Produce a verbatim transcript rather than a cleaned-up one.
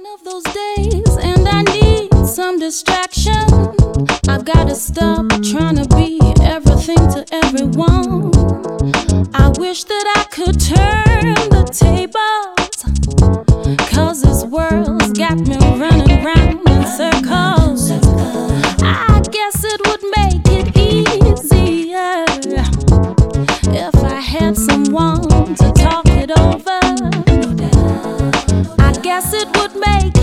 of those days and I need some distraction. I've gotta stop trying to be everything to everyone. I wish that I could turn the tables, cause this world's got me running round in circles. I guess it would make it easier if I had someone to talk it over. I guess it would make